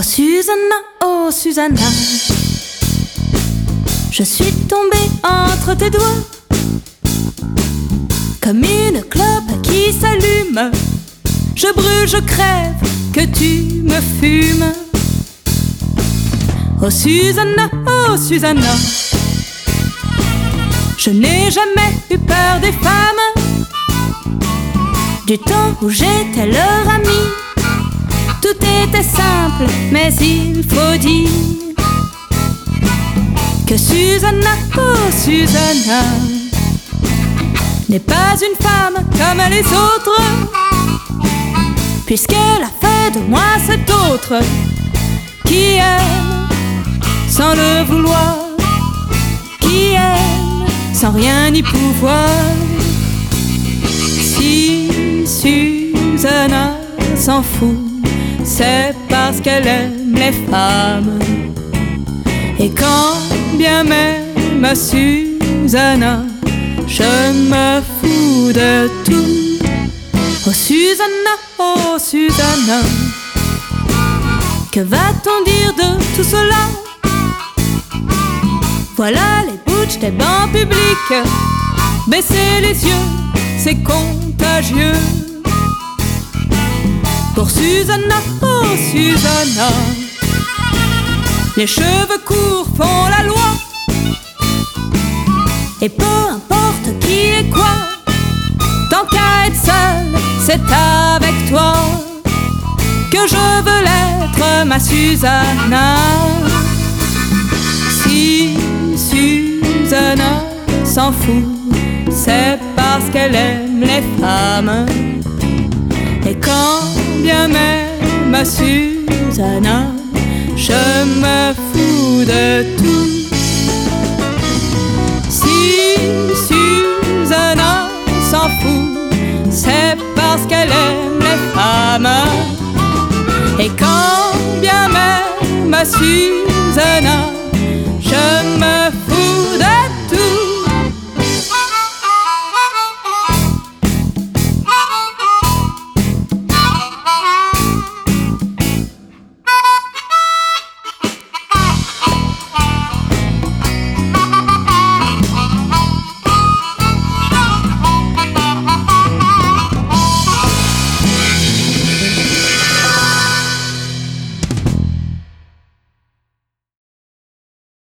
Oh Susanna, je suis tombée entre tes doigts comme une clope qui s'allume. Je brûle, je crève, que tu me fumes. Oh Susanna, je n'ai jamais eu peur des femmes. Du temps où j'étais leur amie, tout était simple, mais il faut dire que Susanna, oh Susanna, n'est pas une femme comme les autres, puisqu'elle a fait de moi cet autre qui aime sans le vouloir, qui aime sans rien y pouvoir. Si Susanna s'en fout, c'est parce qu'elle aime les femmes. Et quand bien même Susanna, je me fous de tout. Oh Susanna, que va-t-on dire de tout cela? Voilà les bouches des bancs publics, baisser les yeux, c'est contagieux. Pour Susanna, oh Susanna, les cheveux courts font la loi. Et peu importe qui est quoi, tant qu'à être seule, c'est avec toi que je veux l'être, ma Susanna. Si Susanna s'en fout, c'est parce qu'elle aime les femmes. Et quand bien même ma Susanna, je me fous de tout. Si Susanna s'en fout, c'est parce qu'elle aime les femmes. Et quand bien même ma Susanna, je me